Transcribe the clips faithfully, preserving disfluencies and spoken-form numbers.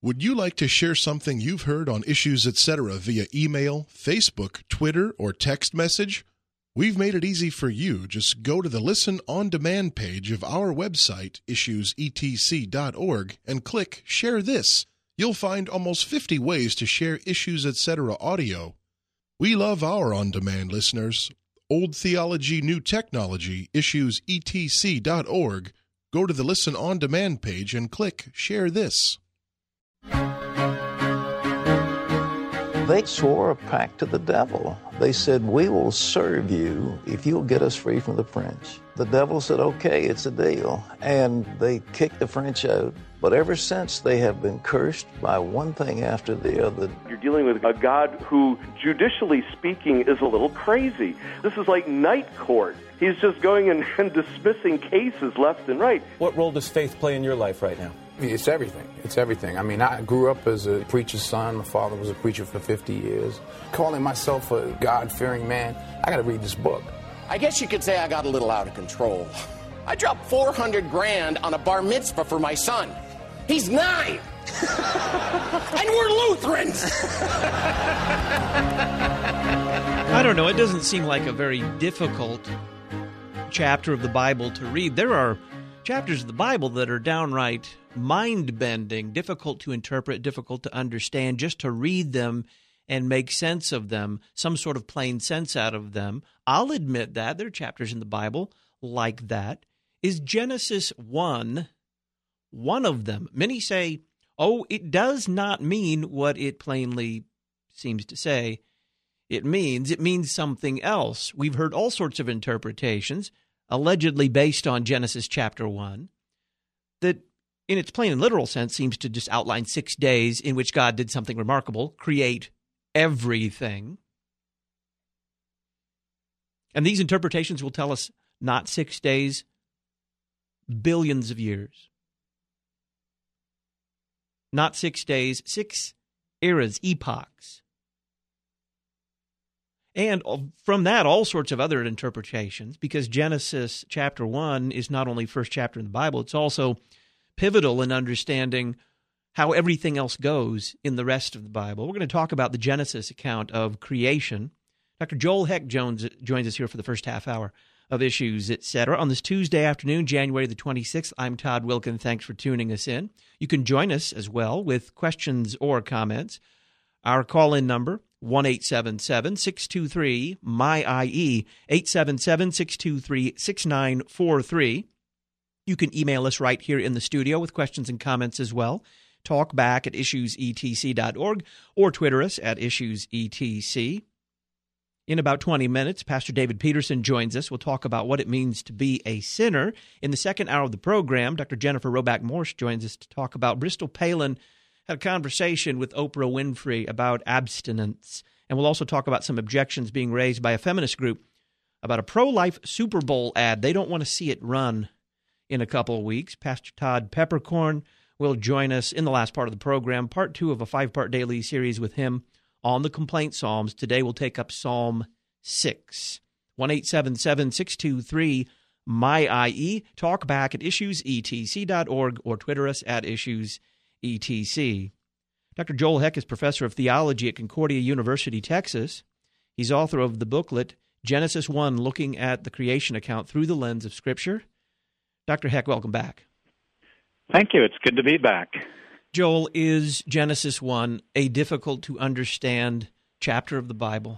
Would you like to share something you've heard on Issues Etc. via email, Facebook, Twitter, or text message? We've made it easy for you. Just go to the Listen on Demand page of our website, issues e t c dot org, and click Share This. You'll find almost fifty ways to share Issues Etc. audio. We love our on-demand listeners. Old Theology, New Technology, issues e t c dot org. Go to the Listen on Demand page and click Share This. They swore a pact to the devil. They said, we will serve you if you'll get us free from the French. The devil said, okay, it's a deal. And they kicked the French out. But ever since, they have been cursed by one thing after the other. You're dealing with a God who, judicially speaking, is a little crazy. This is like night court. He's just going and, and dismissing cases left and right. What role does faith play in your life right now? It's everything. It's everything. I mean, I grew up as a preacher's son. My father was a preacher for fifty years. Calling myself a God-fearing man, I got to read this book. I guess you could say I got a little out of control. I dropped four hundred grand on a bar mitzvah for my son. He's nine. And we're Lutherans. I don't know. It doesn't seem like a very difficult chapter of the Bible to read. There are chapters of the Bible that are downright mind-bending, difficult to interpret, difficult to understand, just to read them and make sense of them, some sort of plain sense out of them. I'll admit that. There are chapters in the Bible like that. Is Genesis one one of them? Many say, oh, it does not mean what it plainly seems to say. It means, it means something else. We've heard all sorts of interpretations, allegedly based on Genesis chapter one, that in its plain and literal sense seems to just outline six days in which God did something remarkable, create everything. And these interpretations will tell us not six days, billions of years. Not six days, six eras, epochs. And from that, all sorts of other interpretations, because Genesis chapter one is not only first chapter in the Bible, it's also pivotal in understanding how everything else goes in the rest of the Bible. We're going to talk about the Genesis account of creation. Doctor Joel Heck Jones joins us here for the first half hour of Issues, et cetera. On this Tuesday afternoon, January the twenty-sixth, I'm Todd Wilkin. Thanks for tuning us in. You can join us as well with questions or comments. Our call-in number, one eight seven seven, six two three, M Y I E, eight seven seven, six two three, six nine four three. You can email us right here in the studio with questions and comments as well. Talk back at issues e t c dot org or Twitter us at issues e t c. In about twenty minutes, Pastor David Peterson joins us. We'll talk about what it means to be a sinner. In the second hour of the program, Doctor Jennifer Roback-Morse joins us to talk about Bristol Palin had a conversation with Oprah Winfrey about abstinence. And we'll also talk about some objections being raised by a feminist group about a pro-life Super Bowl ad. They don't want to see it run in a couple of weeks. Pastor Todd Peppercorn will join us in the last part of the program, part two of a five-part daily series with him on the complaint psalms. Today we'll take up Psalm six. one eight seven seven, six two three, M Y I E. Talk back at issues e t c dot org or Twitter us at issues e t c. Doctor Joel Heck is professor of theology at Concordia University, Texas. He's author of the booklet Genesis one, Looking at the Creation Account Through the Lens of Scripture. Doctor Heck, welcome back. Thank you. It's good to be back. Joel, is Genesis one a difficult-to-understand chapter of the Bible?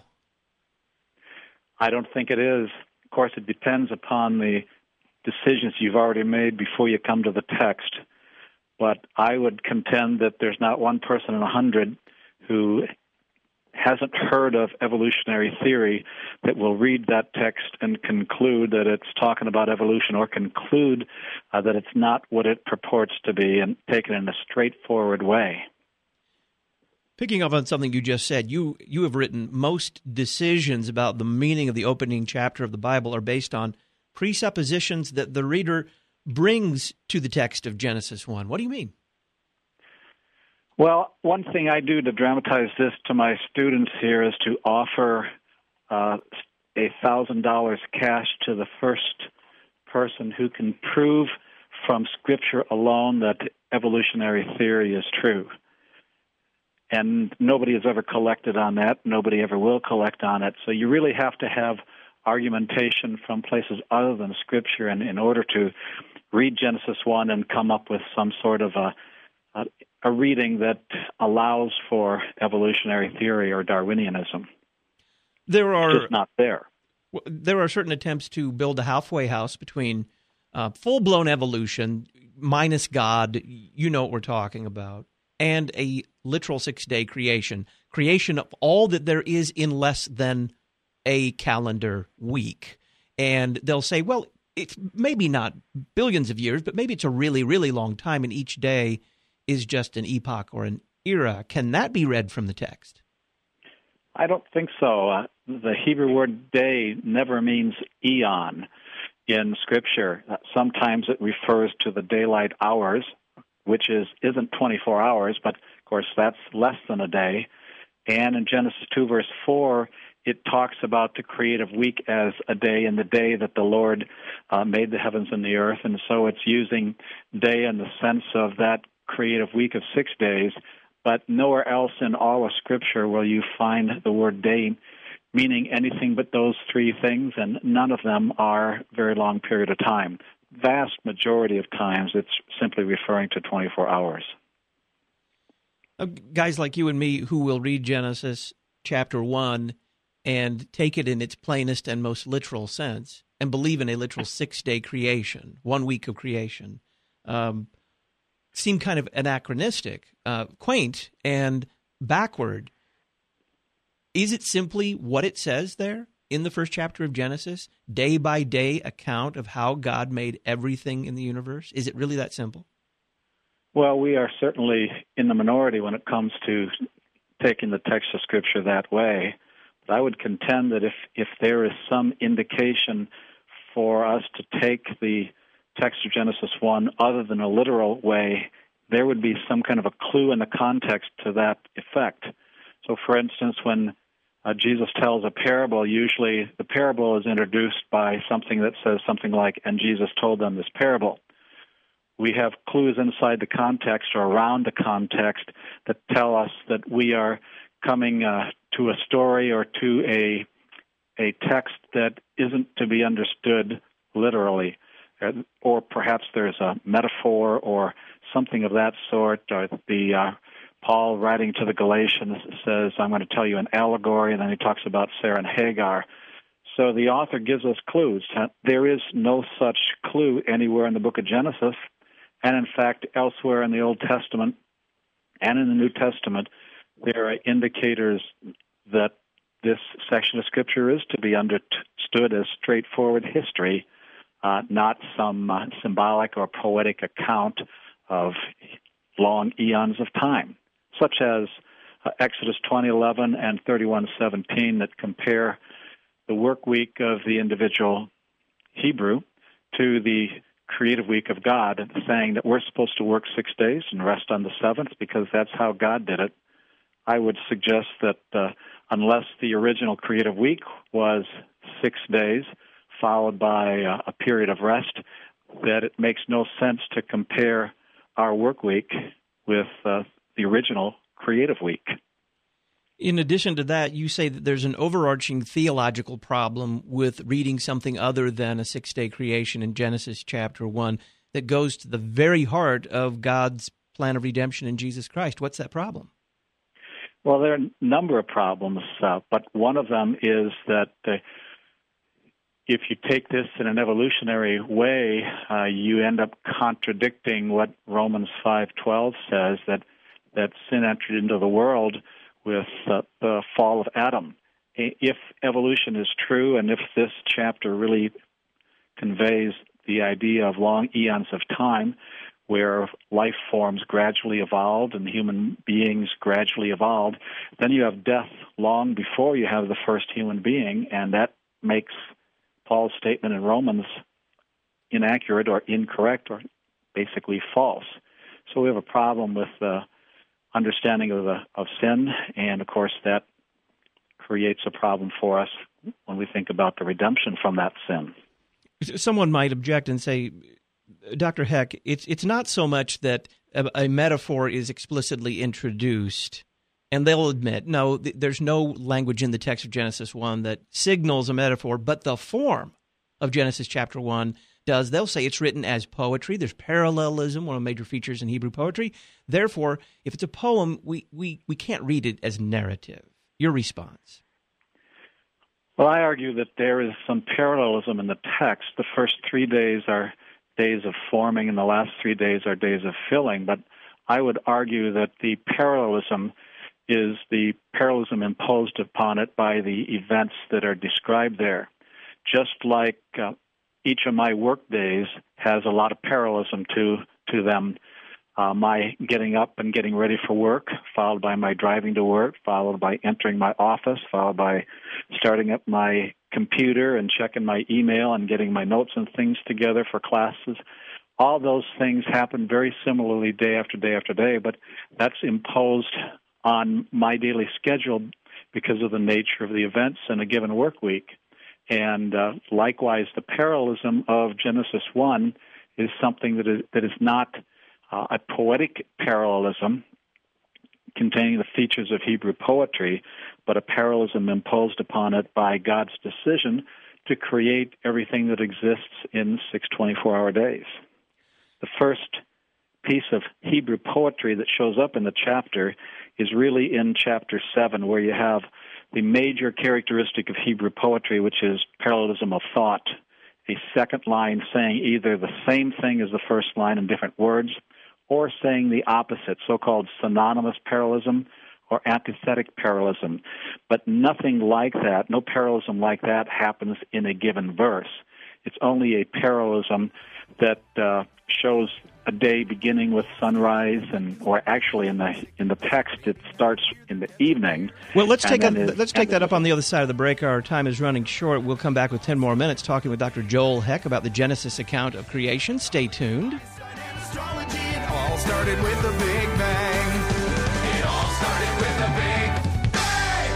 I don't think it is. Of course, it depends upon the decisions you've already made before you come to the text. But I would contend that there's not one person in a hundred who hasn't heard of evolutionary theory that will read that text and conclude that it's talking about evolution, or conclude uh, that it's not what it purports to be, and take it in a straightforward way. Picking up on something you just said, you, you have written most decisions about the meaning of the opening chapter of the Bible are based on presuppositions that the reader brings to the text of Genesis one. What do you mean? Well, one thing I do to dramatize this to my students here is to offer uh, a thousand dollars cash to the first person who can prove from Scripture alone that evolutionary theory is true. and nobody has ever collected on that. Nobody ever will collect on it. So you really have to have argumentation from places other than Scripture in, in order to read Genesis one and come up with some sort of a, a, a reading that allows for evolutionary theory or Darwinianism. There are it's just not there. There are certain attempts to build a halfway house between uh, full-blown evolution, minus God, you know what we're talking about, and a literal six-day creation, creation of all that there is in less than a calendar week. And they'll say, well, it's maybe not billions of years, but maybe it's a really, really long time, and each day is just an epoch or an era. Can that be read from the text? I don't think so. Uh, the Hebrew word day never means eon in Scripture. Uh, sometimes it refers to the daylight hours, which is, isn't twenty-four hours, but of course that's less than a day. And in Genesis two, verse four, it talks about the creative week as a day and the day that the Lord uh, made the heavens and the earth. And so it's using day in the sense of that creative week of six days. But nowhere else in all of Scripture will you find the word day meaning anything but those three things, and none of them are a very long period of time. Vast majority of times it's simply referring to twenty-four hours. Uh, guys like you and me who will read Genesis chapter one and take it in its plainest and most literal sense and believe in a literal six-day creation, one week of creation, um, seem kind of anachronistic, uh, quaint, and backward. Is it simply what it says there in the first chapter of Genesis, day-by-day account of how God made everything in the universe? Is it really that simple? Well, we are certainly in the minority when it comes to taking the text of Scripture that way. But I would contend that if, if there is some indication for us to take the text of Genesis one other than a literal way, there would be some kind of a clue in the context to that effect. So, for instance, when uh, Jesus tells a parable, usually the parable is introduced by something that says something like, and Jesus told them this parable. We have clues inside the context or around the context that tell us that we are coming uh, to a story or to a a text that isn't to be understood literally. Or perhaps there's a metaphor or something of that sort. Or the uh, Paul writing to the Galatians says, I'm going to tell you an allegory, and then he talks about Sarah and Hagar. So the author gives us clues. There is no such clue anywhere in the book of Genesis, and in fact, elsewhere in the Old Testament and in the New Testament, there are indicators that this section of Scripture is to be understood as straightforward history, Uh, not some uh, symbolic or poetic account of long eons of time, such as uh, Exodus twenty eleven and thirty-one seventeen that compare the work week of the individual Hebrew to the creative week of God, saying that we're supposed to work six days and rest on the seventh because that's how God did it. I would suggest that uh, unless the original creative week was six days, followed by uh, a period of rest, that it makes no sense to compare our work week with uh, the original creative week. In addition to that, you say that there's an overarching theological problem with reading something other than a six-day creation in Genesis chapter one that goes to the very heart of God's plan of redemption in Jesus Christ. What's that problem? Well, there are a number of problems, uh, but one of them is that uh, if you take this in an evolutionary way, uh, you end up contradicting what Romans five twelve says, that, that sin entered into the world with uh, the fall of Adam. If evolution is true, and if this chapter really conveys the idea of long eons of time, where life forms gradually evolved and human beings gradually evolved, then you have death long before you have the first human being, and that makes Paul's statement in Romans inaccurate or incorrect or basically false. So we have a problem with the understanding of the, of sin, and of course that creates a problem for us when we think about the redemption from that sin. Someone might object and say, Doctor Heck, it's it's not so much that a, a metaphor is explicitly introduced And they'll admit, no, th- there's no language in the text of Genesis one that signals a metaphor, but the form of Genesis chapter one does. They'll say it's written as poetry. There's parallelism, one of the major features in Hebrew poetry. Therefore, if it's a poem, we, we, we can't read it as narrative. Your response? Well, I argue that there is some parallelism in the text. The first three days are days of forming, and the last three days are days of filling. But I would argue that the parallelism is the parallelism imposed upon it by the events that are described there. Just like uh, each of my work days has a lot of parallelism to, to them. Uh, my getting up and getting ready for work, followed by my driving to work, followed by entering my office, followed by starting up my computer and checking my email and getting my notes and things together for classes. All those things happen very similarly day after day after day, but that's imposed on my daily schedule because of the nature of the events in a given work week. And uh, likewise, the parallelism of Genesis one is something that is, that is not Uh, a poetic parallelism containing the features of Hebrew poetry, but a parallelism imposed upon it by God's decision to create everything that exists in six twenty-four-hour days. The first piece of Hebrew poetry that shows up in the chapter is really in chapter seven, where you have the major characteristic of Hebrew poetry, which is parallelism of thought, a second line saying either the same thing as the first line in different words, or saying the opposite, so-called synonymous parallelism or antithetic parallelism. But nothing like that, no parallelism like that happens in a given verse. It's only a parallelism that uh, shows a day beginning with sunrise, and or actually in the in the text it starts in the evening. Well, let's take a, it, let's take that up on the other side of the break. Our time is running short. We'll come back with ten more minutes talking with Doctor Joel Heck about the Genesis account of creation. Stay tuned. It all started with the Big Bang. It all started with the Big Bang.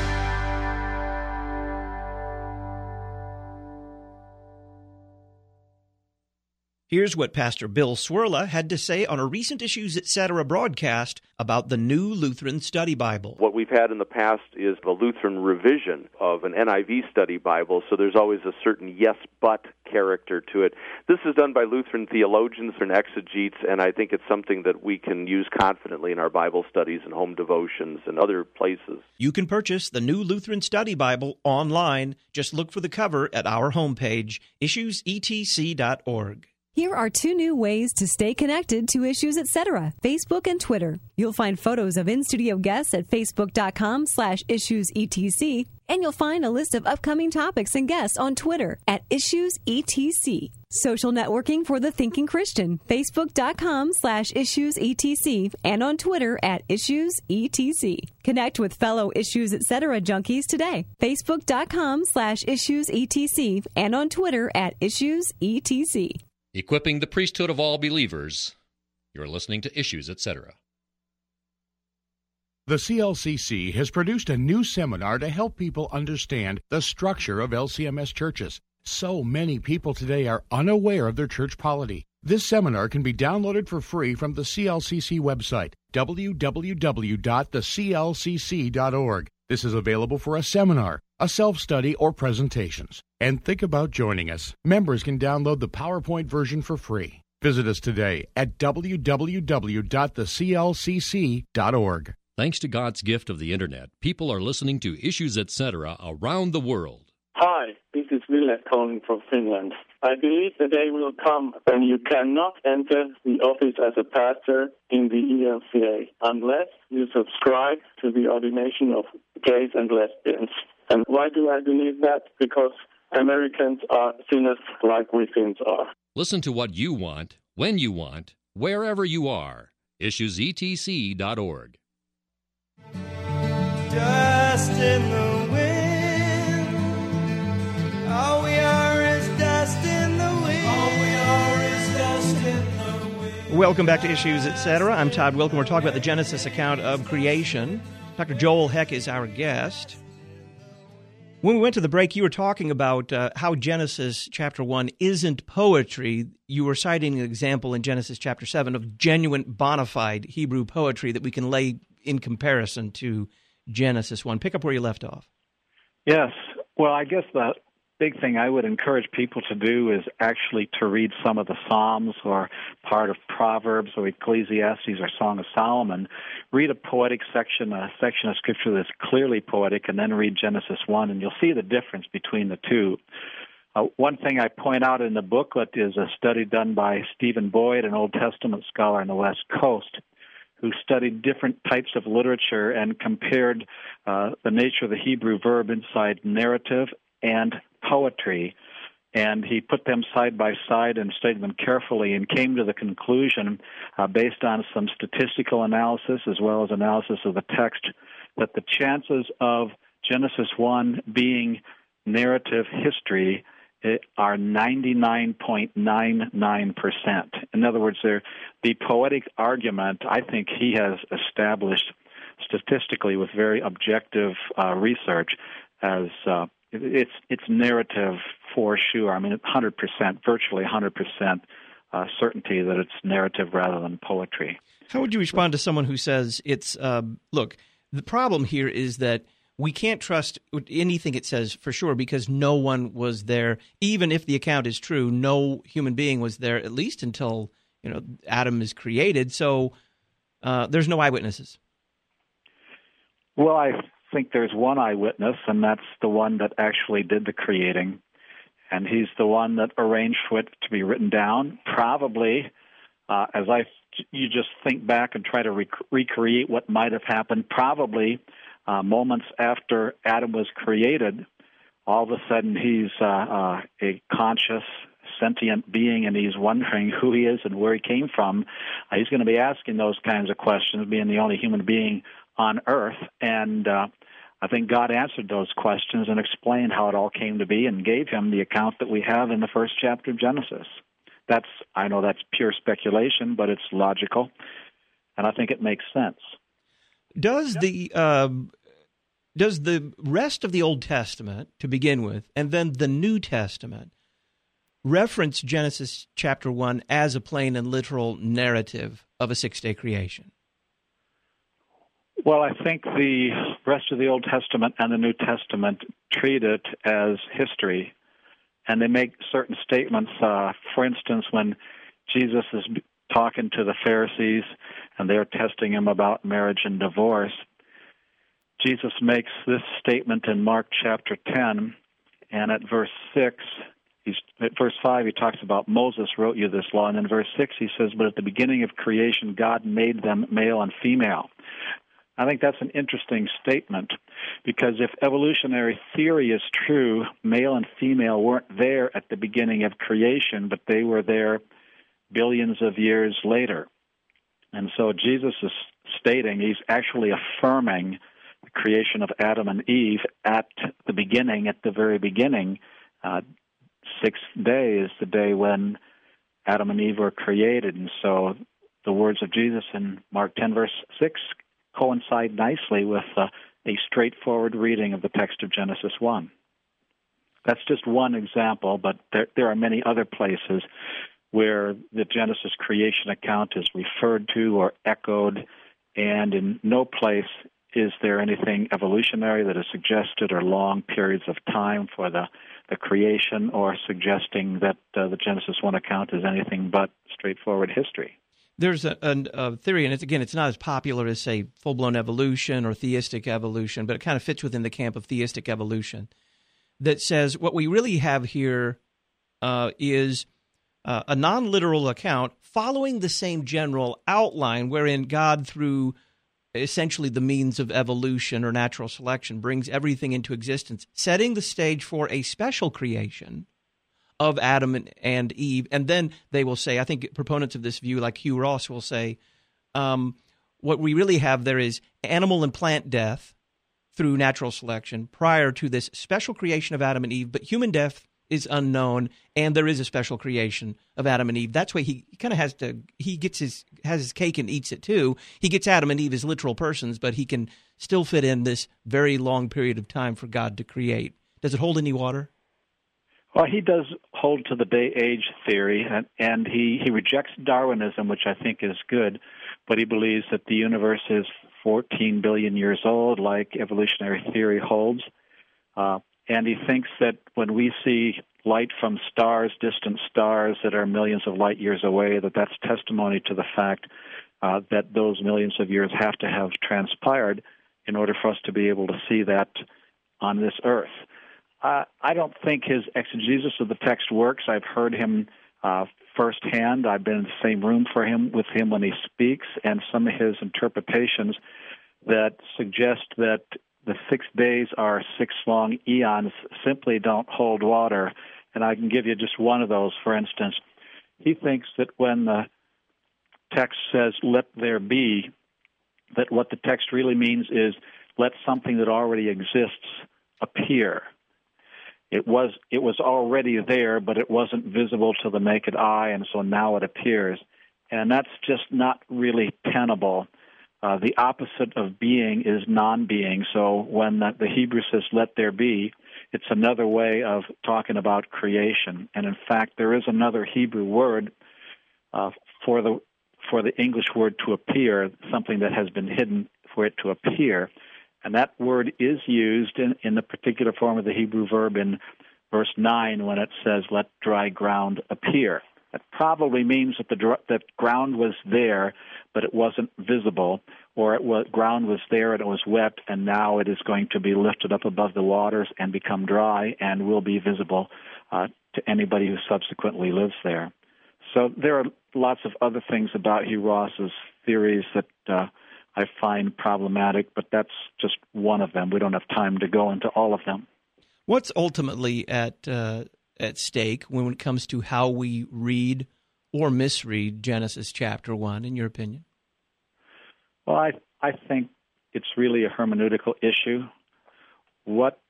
Here's what Pastor Bill Swirla had to say on a recent Issues Etc. broadcast about the New Lutheran Study Bible. What we've had in the past is the Lutheran revision of an N I V study Bible, so there's always a certain yes, but character to it. This is done by Lutheran theologians and exegetes, and I think it's something that we can use confidently in our Bible studies and home devotions and other places. You can purchase the New Lutheran Study Bible online. Just look for the cover at our homepage, issues e t c dot org. Here are two new ways to stay connected to Issues Etc., Facebook and Twitter. You'll find photos of in-studio guests at facebook.com slash issuesetc, and you'll find a list of upcoming topics and guests on Twitter at issuesetc. Social networking for the thinking Christian, facebook.com slash issuesetc, and on Twitter at issuesetc. Connect with fellow Issues Etc. junkies today, facebook.com slash issuesetc, and on Twitter at issuesetc. Equipping the priesthood of all believers. You're listening to Issues Etc. The C L C C has produced a new seminar to help people understand the structure of L C M S churches. So many people today are unaware of their church polity. This seminar can be downloaded for free from the C L C C website, w w w dot the c l c c dot org. This is available for a seminar, a self-study, or presentations. And think about joining us. Members can download the PowerPoint version for free. Visit us today at w w w dot the c l c c dot org. Thanks to God's gift of the Internet, people are listening to Issues Etc. around the world. Hi, this is Ville calling from Finland. I believe the day will come when you cannot enter the office as a pastor in the E L C A unless you subscribe to the ordination of gays and lesbians. And why do I believe that? Because Americans are sinners like we Finns are. Listen to what you want, when you want, wherever you are. issues e t c dot org. Dust in the wind. All we are is dust in the wind. All we are is dust in the wind. Welcome back to Issues Etc. I'm Todd Wilken. We're talking about the Genesis account of creation. Doctor Joel Heck is our guest. When we went to the break, you were talking about uh, how Genesis chapter one isn't poetry. You were citing an example in Genesis chapter seven of genuine, bona fide Hebrew poetry that we can lay in comparison to Genesis one. Pick up where you left off. Yes. Well, I guess the big thing I would encourage people to do is actually to read some of the Psalms or part of Proverbs or Ecclesiastes or Song of Solomon. Read a poetic section, a section of Scripture that's clearly poetic, and then read Genesis one, and you'll see the difference between the two. Uh, one thing I point out in the booklet is a study done by Stephen Boyd, an Old Testament scholar on the West Coast, who studied different types of literature and compared uh, the nature of the Hebrew verb inside narrative and poetry. And he put them side by side and studied them carefully and came to the conclusion, uh, based on some statistical analysis as well as analysis of the text, that the chances of Genesis one being narrative history are ninety-nine point nine nine percent. In other words, the poetic argument, I think he has established statistically with very objective uh, research as uh, it's it's narrative for sure. I mean, one hundred percent, virtually one hundred percent uh, certainty that it's narrative rather than poetry. How would you respond to someone who says it's, uh, look, the problem here is that we can't trust anything it says for sure because no one was there. Even if the account is true, no human being was there, at least until, you know, Adam is created. So uh, there's no eyewitnesses. Well, I think there's one eyewitness, and that's the one that actually did the creating. And he's the one that arranged for it to be written down. Probably, uh, as I, you just think back and try to rec- recreate what might have happened, probably Uh, moments after Adam was created, all of a sudden he's uh, uh, a conscious, sentient being, and he's wondering who he is and where he came from. Uh, he's going to be asking those kinds of questions, being the only human being on Earth. And uh, I think God answered those questions and explained how it all came to be and gave him the account that we have in the first chapter of Genesis. That's, I know that's pure speculation, but it's logical, and I think it makes sense. Does the uh, does the rest of the Old Testament, to begin with, and then the New Testament, reference Genesis chapter one as a plain and literal narrative of a six-day creation? Well, I think the rest of the Old Testament and the New Testament treat it as history, and they make certain statements. Uh, for instance, when Jesus is talking to the Pharisees and they're testing him about marriage and divorce, Jesus makes this statement in Mark chapter ten, and at verse six, he's, at verse five, he talks about Moses wrote you this law, and in verse six he says, but at the beginning of creation, God made them male and female. I think that's an interesting statement, because if evolutionary theory is true, male and female weren't there at the beginning of creation, but they were there billions of years later. And so Jesus is stating, he's actually affirming the creation of Adam and Eve at the beginning, at the very beginning. Uh, sixth day is the day when Adam and Eve were created. And so the words of Jesus in Mark ten, verse six, coincide nicely with uh, a straightforward reading of the text of Genesis one. That's just one example, but there, there are many other places where the Genesis creation account is referred to or echoed, and in no place is there anything evolutionary that is suggested or long periods of time for the, the creation or suggesting that uh, the Genesis one account is anything but straightforward history. There's a, a, a theory, and it's, again, it's not as popular as, say, full-blown evolution or theistic evolution, but it kind of fits within the camp of theistic evolution, that says what we really have here uh, is uh, a non-literal account following the same general outline wherein God, through essentially the means of evolution or natural selection, brings everything into existence, setting the stage for a special creation of Adam and, and Eve. And then they will say, I think proponents of this view, like Hugh Ross, will say, um, what we really have there is animal and plant death through natural selection prior to this special creation of Adam and Eve, but human death is unknown, and there is a special creation of Adam and Eve. That's why he, he kind of has to, he gets his, has his cake and eats it too. He gets Adam and Eve as literal persons, but he can still fit in this very long period of time for God to create. Does it hold any water? Well, he does hold to the day-age theory, and, and he, he rejects Darwinism, which I think is good, but he believes that the universe is fourteen billion years old, like evolutionary theory holds. Uh, and he thinks that when we see light from stars, distant stars that are millions of light years away, that that's testimony to the fact uh, that those millions of years have to have transpired in order for us to be able to see that on this earth. Uh, I don't think his exegesis of the text works. I've heard him uh, firsthand. I've been in the same room for him with him when he speaks, and some of his interpretations that suggest that the six days are six long eons simply don't hold water. And I can give you just one of those. For instance, he thinks that when the text says, "let there be," that what the text really means is, let something that already exists appear. It was it was already there, but it wasn't visible to the naked eye, and so now it appears. And that's just not really tenable. Uh, the opposite of being is non-being. So when the, the Hebrew says, "let there be," it's another way of talking about creation. And in fact, there is another Hebrew word uh, for the for the English word to appear, something that has been hidden for it to appear. And that word is used in, in the particular form of the Hebrew verb in verse nine when it says, "let dry ground appear." That probably means that the dr- that ground was there, but it wasn't visible, or it was ground was there and it was wet, and now it is going to be lifted up above the waters and become dry and will be visible uh, to anybody who subsequently lives there. So there are lots of other things about Hugh Ross's theories that uh, I find problematic, but that's just one of them. We don't have time to go into all of them. What's ultimately at uh, at stake when it comes to how we read or misread Genesis chapter one, in your opinion? Well, I I think it's really a hermeneutical issue. What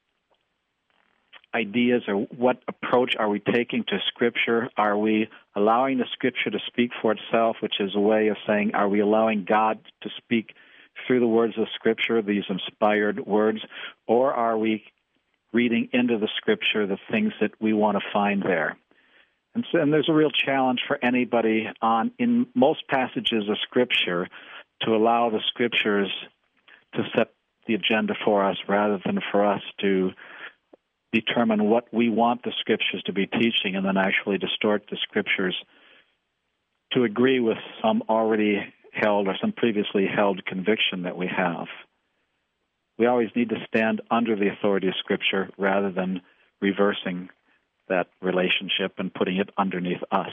ideas or what approach are we taking to Scripture? Are we allowing the Scripture to speak for itself, which is a way of saying, are we allowing God to speak through the words of Scripture, these inspired words, or are we reading into the Scripture the things that we want to find there? And, so, and there's a real challenge for anybody on in most passages of Scripture to allow the Scriptures to set the agenda for us rather than for us to determine what we want the Scriptures to be teaching and then actually distort the Scriptures to agree with some already held or some previously held conviction that we have. We always need to stand under the authority of Scripture rather than reversing that relationship and putting it underneath us.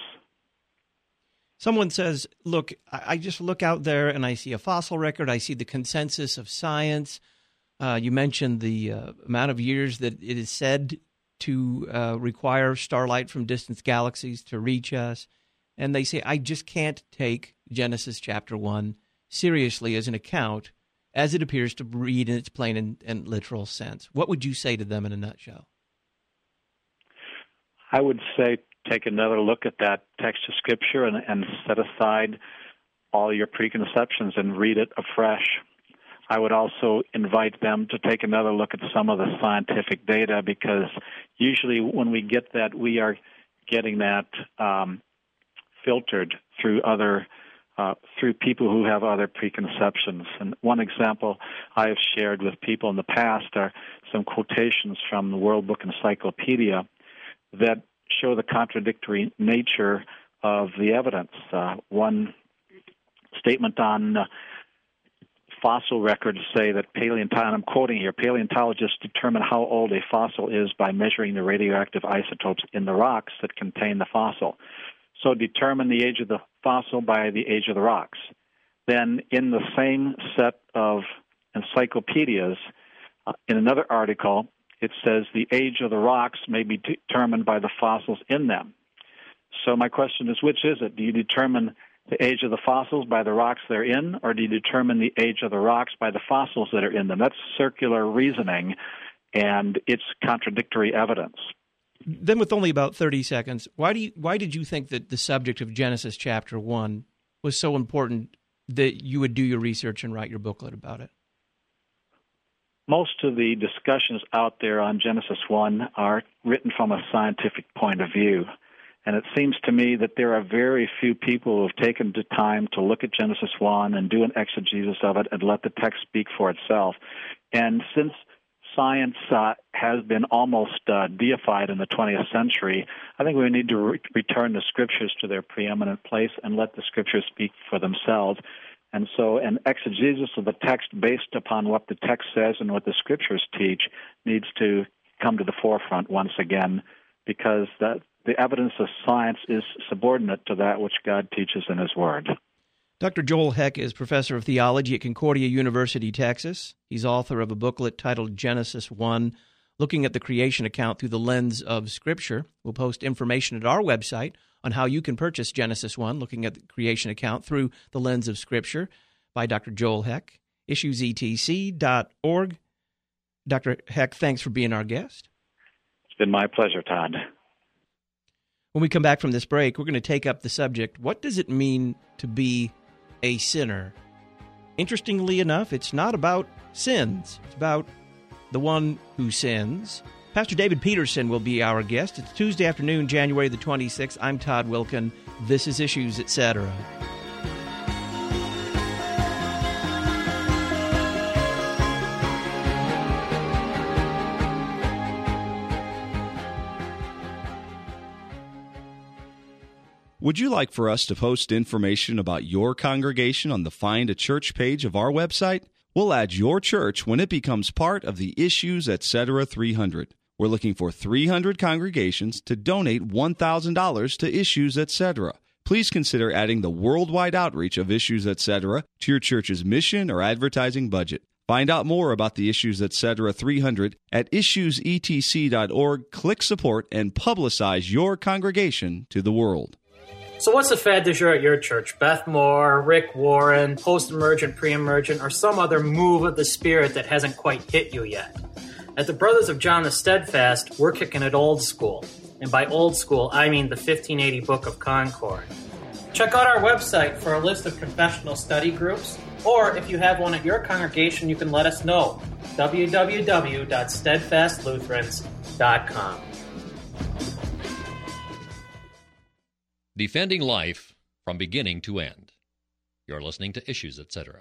Someone says, look, I just look out there and I see a fossil record, I see the consensus of science. Uh, you mentioned the uh, amount of years that it is said to uh, require starlight from distant galaxies to reach us. And they say, I just can't take Genesis chapter one seriously as an account as it appears to read in its plain and, and literal sense. What would you say to them in a nutshell? I would say take another look at that text of Scripture and, and set aside all your preconceptions and read it afresh. I would also invite them to take another look at some of the scientific data, because usually when we get that, we are getting that um, filtered through other uh, through people who have other preconceptions. And one example I have shared with people in the past are some quotations from the World Book Encyclopedia that show the contradictory nature of the evidence. Uh, one statement on uh, fossil records say that paleontologists, I'm quoting here, paleontologists determine how old a fossil is by measuring the radioactive isotopes in the rocks that contain the fossil. So determine the age of the fossil by the age of the rocks. Then in the same set of encyclopedias, uh, in another article, it says the age of the rocks may be determined by the fossils in them. So my question is, which is it? Do you determine the age of the fossils by the rocks they're in, or do you determine the age of the rocks by the fossils that are in them? That's circular reasoning, and it's contradictory evidence. Then with only about thirty seconds, why do you, why did you think that the subject of Genesis chapter one was so important that you would do your research and write your booklet about it? Most of the discussions out there on Genesis one are written from a scientific point of view. And it seems to me that there are very few people who have taken the time to look at Genesis one and do an exegesis of it and let the text speak for itself. And since science uh, has been almost uh, deified in the twentieth century, I think we need to re- return the Scriptures to their preeminent place and let the Scriptures speak for themselves. And so an exegesis of the text based upon what the text says and what the Scriptures teach needs to come to the forefront once again, because that the evidence of science is subordinate to that which God teaches in His Word. Doctor Joel Heck is professor of theology at Concordia University, Texas. He's author of a booklet titled Genesis one, looking at the creation account through the lens of Scripture. We'll post information at our website on how you can purchase Genesis one, looking at the creation account through the lens of Scripture, by Doctor Joel Heck, issues e t c dot org. Doctor Heck, thanks for being our guest. It's been my pleasure, Todd. When we come back from this break, we're going to take up the subject, what does it mean to be a sinner? Interestingly enough, it's not about sins. It's about the one who sins. Pastor David Peterson will be our guest. It's Tuesday afternoon, January the twenty-sixth. I'm Todd Wilkin. This is Issues, et cetera. Would you like for us to post information about your congregation on the Find a Church page of our website? We'll add your church when it becomes part of the Issues, et cetera three hundred. We're looking for three hundred congregations to donate one thousand dollars to Issues, et cetera. Please consider adding the worldwide outreach of Issues, et cetera to your church's mission or advertising budget. Find out more about the Issues, et cetera three hundred at issues e t c dot org. Click support and publicize your congregation to the world. So what's the fad du jour at your church? Beth Moore, Rick Warren, post-emergent, pre-emergent, or some other move of the Spirit that hasn't quite hit you yet? At the Brothers of John the Steadfast, we're kicking it old school. And by old school, I mean the fifteen eighty Book of Concord. Check out our website for a list of confessional study groups, or if you have one at your congregation, you can let us know. w w w dot steadfast lutherans dot com. Defending life from beginning to end. You're listening to Issues, et cetera.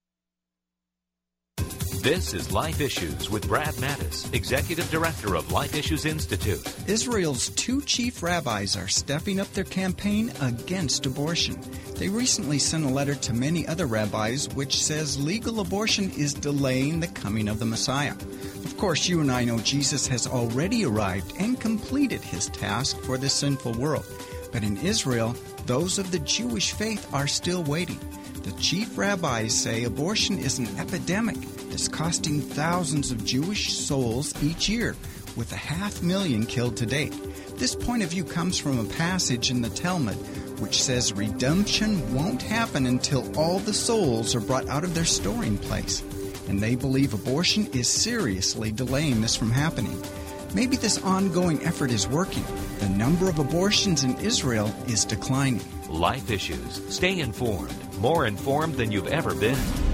This is Life Issues with Brad Mattis, Executive Director of Life Issues Institute. Israel's two chief rabbis are stepping up their campaign against abortion. They recently sent a letter to many other rabbis which says legal abortion is delaying the coming of the Messiah. Of course, you and I know Jesus has already arrived and completed his task for this sinful world. But in Israel, those of the Jewish faith are still waiting. The chief rabbis say abortion is an epidemic that's costing thousands of Jewish souls each year, with a half million killed to date. This point of view comes from a passage in the Talmud which says redemption won't happen until all the souls are brought out of their storing place. And they believe abortion is seriously delaying this from happening. Maybe this ongoing effort is working. The number of abortions in Israel is declining. Life Issues. Stay informed. More informed than you've ever been.